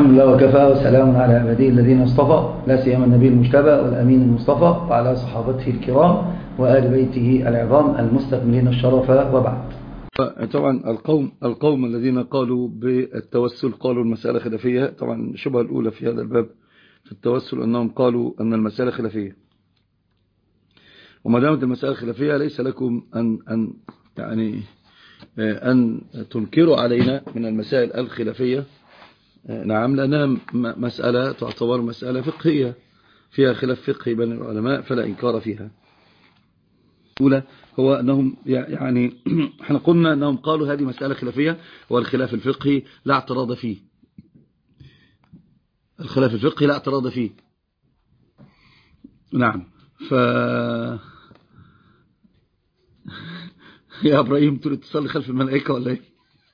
الحمد لله وكفى وسلام على عباده الذين اصطفى لا سيما النبي المجتبى والأمين المصطفى وعلى صحابته الكرام وآل بيته العظام المستكملين الشرف وبعد. طبعا القوم الذين قالوا بالتوسل قالوا المسألة خلافية. طبعا الشبهة الأولى في هذا الباب في التوسل أنهم قالوا أن المسألة خلافية، وما دامت المسألة خلافية ليس لكم أن تنكروا علينا من المسائل الخلافية. نعم، لأنها مسألة تعتبر مسألة فقهية فيها خلاف فقهي بين العلماء فلا إنكار فيها. الأولى هو أنهم احنا قلنا أنهم قالوا هذه مسألة خلافية والخلاف الفقهي لا اعتراض فيه. الخلاف الفقهي لا اعتراض فيه. نعم. يا إبراهيم تريد تصلي خلف الملائكة ولا ايه؟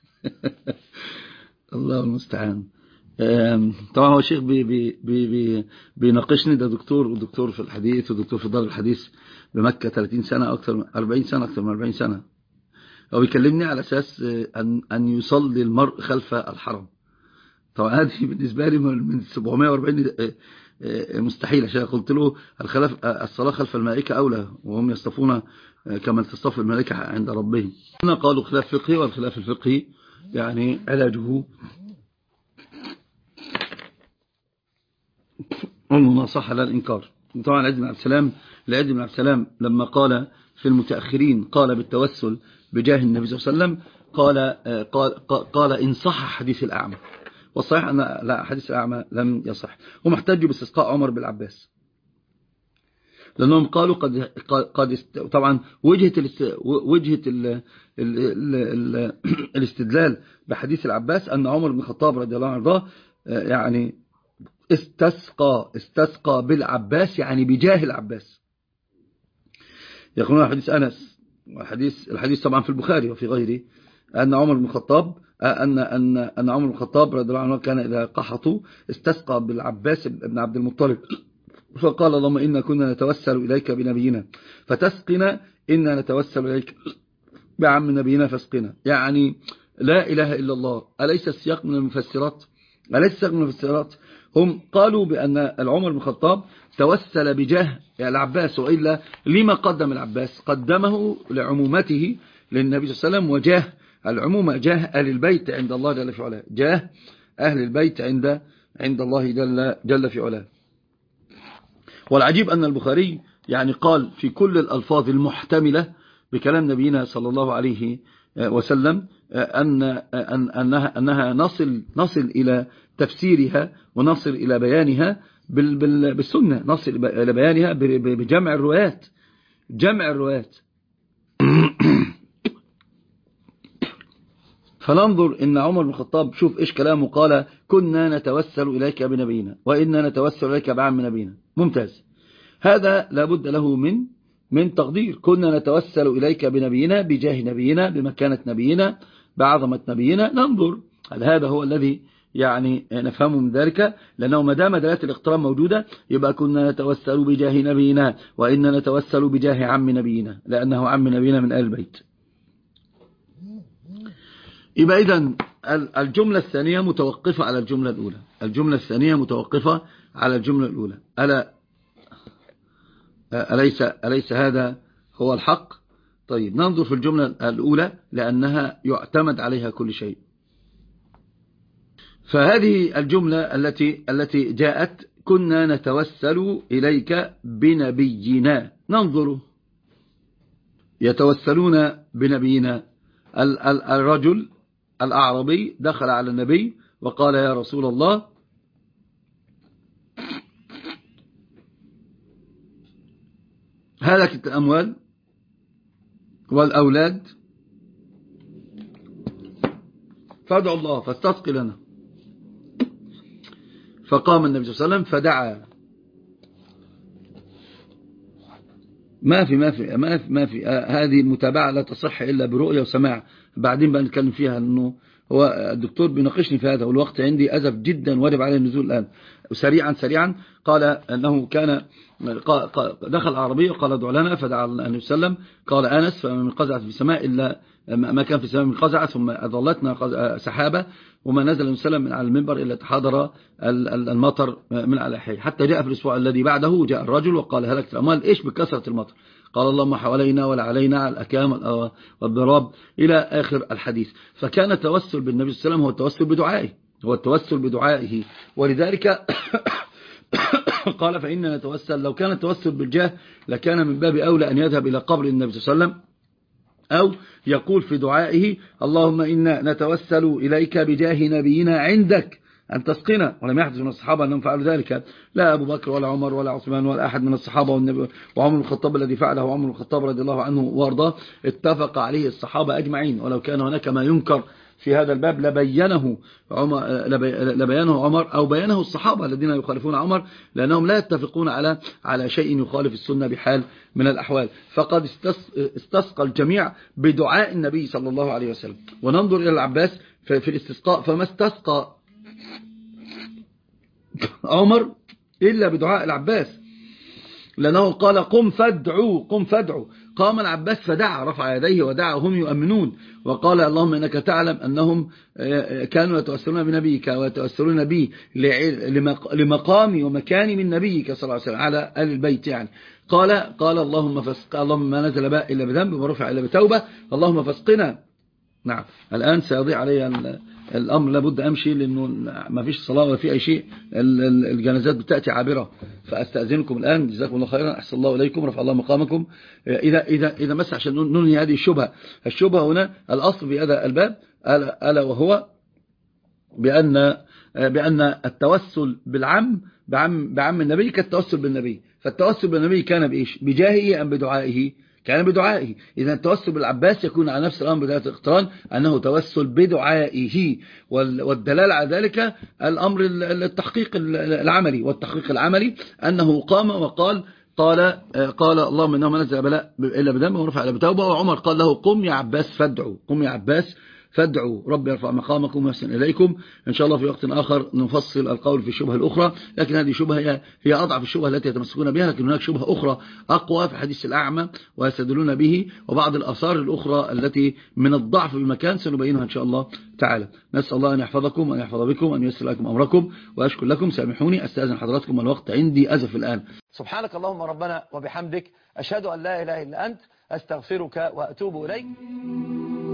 الله المستعان. طبعا هو الشيخ بيناقشني، ده دكتور في الحديث ودكتور في دار الحديث بمكة 30 سنة أكثر من 40 سنة أكثر من 40 سنة. هو بيكلمني على أساس أن يصلي المرء خلف الحرم. طبعا هذه بالنسبة لي من 740 مستحيل، عشان قلت له الصلاة خلف الملائكة أولى وهم يصطفون كما تصطف الملائكة عند ربهم. هنا قالوا خلاف فقهي، والخلاف الفقهي يعني علاجه المناصحة لا الإنكار. طبعا العز بن عبد السلام لما قال في المتأخرين قال بالتوسل بجاه النبي صلى الله عليه وسلم قال إن صح حديث الأعمى، والصحيح أن لا، حديث الأعمى لم يصح. هم احتجوا باستسقاء عمر بالعباس لأنهم قالوا قد طبعا وجهة الاستدلال بحديث العباس أن عمر بن الخطاب رضي الله عنه يعني استسقى بالعباس، يعني بجاه العباس. يقولون حديث أنس، الحديث طبعا في البخاري وفي غيره، أن عمر بن الخطاب أن عمر بن الخطاب رضي الله عنه كان إذا قحطوا استسقى بالعباس بن عبد المطلب، فقال اللهم إنا كنا نتوسل إليك بنبينا فتسقنا، إنا نتوسل إليك بعم نبينا فاسقنا. يعني لا إله إلا الله. أليس السياق من المفسرات؟ هم قالوا بأن العمر بن الخطاب توسل بجاه العباس، وإلا لما قدم العباس؟ قدمه لعمومته للنبي صلى الله عليه وسلم، وجاه العمومة جاه أهل البيت عند الله جل في علاه، جاه أهل البيت عند الله جل في علاه. والعجيب أن البخاري يعني قال في كل الألفاظ المحتملة بكلام نبينا صلى الله عليه وسلم أنها نصل إلى تفسيرها ونصل إلى بيانها بالسنة، نصل إلى بيانها بجمع الروايات. فننظر إن عمر بن الخطاب شوف إيش كلامه، قال كنا نتوسل إليك بنبينا وإنا نتوسل إليك بعم نبينا. ممتاز. هذا لابد له من تقدير. كنا نتوسل إليك بنبينا، بجاه نبينا، بمكانة نبينا، بعظمة نبينا. ننظر هل هذا هو الذي يعني نفهمه من ذلك، لأنه ما دام دلالة الاقتران موجودة يبقى كنا نتوسل بجاه نبينا وإنا نتوسل بجاه عم نبينا، لأنه عم نبينا من آل البيت. يبقى إذن الجملة الثانية متوقفة على الجملة الأولى. أليس هذا هو الحق؟ طيب ننظر في الجملة الأولى لأنها يعتمد عليها كل شيء. فهذه الجملة التي جاءت كنا نتوسل إليك بنبينا، ننظر يتوسلون بنبينا. الرجل الأعرابي دخل على النبي وقال يا رسول الله هلكت الأموال والأولاد فادعوا الله فاستسق لنا. فقام النبي صلى الله عليه وسلم فدعا. ما في هذه المتابعة لا تصح إلا برؤية وسماع. بعدين بقى نتكلم فيها، أنه هو الدكتور بيناقشني في هذا والوقت عندي أزف جدا وارب عليه النزول الآن. سريعا قال أنه كان دخل عربية وقال ادعوا لنا، فدعا النبي صلى الله عليه وسلم. قال أنس فما من قزعة في السماء إلا ما كان في السماء من قزعة ثم أظلتنا سحابة، وما نزل النبي صلى الله عليه وسلم من على المنبر إلا تحاضر المطر من على حي. حتى جاء في الأسبوع الذي بعده جاء الرجل وقال هلكت الأموال إيش بكثرة المطر؟ قال اللهم حوالينا ولا علينا على الأكام والضراب إلى آخر الحديث. فكان التوسل بالنبي صلى الله عليه وسلم هو التوسل بدعائه، ولذلك قال فإننا نتوسل. لو كان التوسل بالجاه لكان من باب أولى أن يذهب إلى قبر النبي صلى الله عليه وسلم، أو يقول في دعائه اللهم إنا نتوسل إليك بجاه نبينا عندك أن تسقنا. ولم يحدث من الصحابة أنهم فعلوا ذلك، لا أبو بكر ولا عمر ولا عثمان ولا أحد من الصحابة، وعمر الخطاب الذي فعله عمر الخطاب رضي الله عنه وارضاه اتفق عليه الصحابة أجمعين. ولو كان هناك ما ينكر في هذا الباب لبيانه عمر أو بيانه الصحابة الذين يخالفون عمر، لأنهم لا يتفقون على شيء يخالف السنة بحال من الأحوال. فقد استسقى الجميع بدعاء النبي صلى الله عليه وسلم. وننظر إلى العباس في الاستسقاء، فما استسقى عمر إلا بدعاء العباس، لأنه قال قم فادعوا. قام العباس فدعا، رفع يديه ودعا وهم يؤمنون، وقال اللهم إنك تعلم أنهم كانوا يتوسلون بنبيك ويتوسلون بي لمقامي ومكاني من نبيك صلى الله عليه وسلم على آل البيت. يعني قال اللهم ما نزل باء إلا بذنب ورفع إلا بتوبة، اللهم فاسقنا. نعم الآن سيضيع علي الأمر، لابد أمشي لأنه ما فيش صلاة ولا في أي شيء، الجنازات بتأتي عابرة، فأستأذنكم الآن. جزاكم الله خيرا، أحسن الله إليكم، رفع الله مقامكم. إذا مس عشان ننهي هذه الشبهة هنا الأصل في هذا الباب ألا وهو بأن التوسل بعم النبي كالتوسل بالنبي. فالتوسل بالنبي كان بإيش؟ بجاهه أم بدعائه؟ كان بدعائه. إذا التوسل بالعباس يكون على نفس الأمر بداية الاقتران أنه توسل بدعائه، والدلالة على ذلك الأمر التحقيق العملي، والتحقيق العملي أنه قام وقال اللهم إنه ما نزل بلاء إلا بدم ورفع إلا بتوبة. وعمر قال له قم يا عباس فادعوا ربي يرفع مقامكم ويحسن إليكم. إن شاء الله في وقت آخر نفصل القول في الشبهة الأخرى، لكن هذه شبهة هي أضعف الشبهة التي يتمسكون بها، لكن هناك شبهة أخرى أقوى في حديث الأعمى ويستدلون به، وبعض الآثار الأخرى التي من الضعف بمكان سنبينها إن شاء الله تعالى. نسأل الله أن يحفظكم وأن يحفظ بكم وأن ييسر لكم أمركم، وأشكر لكم. سامحوني أستأذن حضراتكم، الوقت عندي أزف الآن. سبحانك اللهم ربنا وبحمدك، أشهد أن لا إله إلا أنت، أستغفرك وأتوب إليك.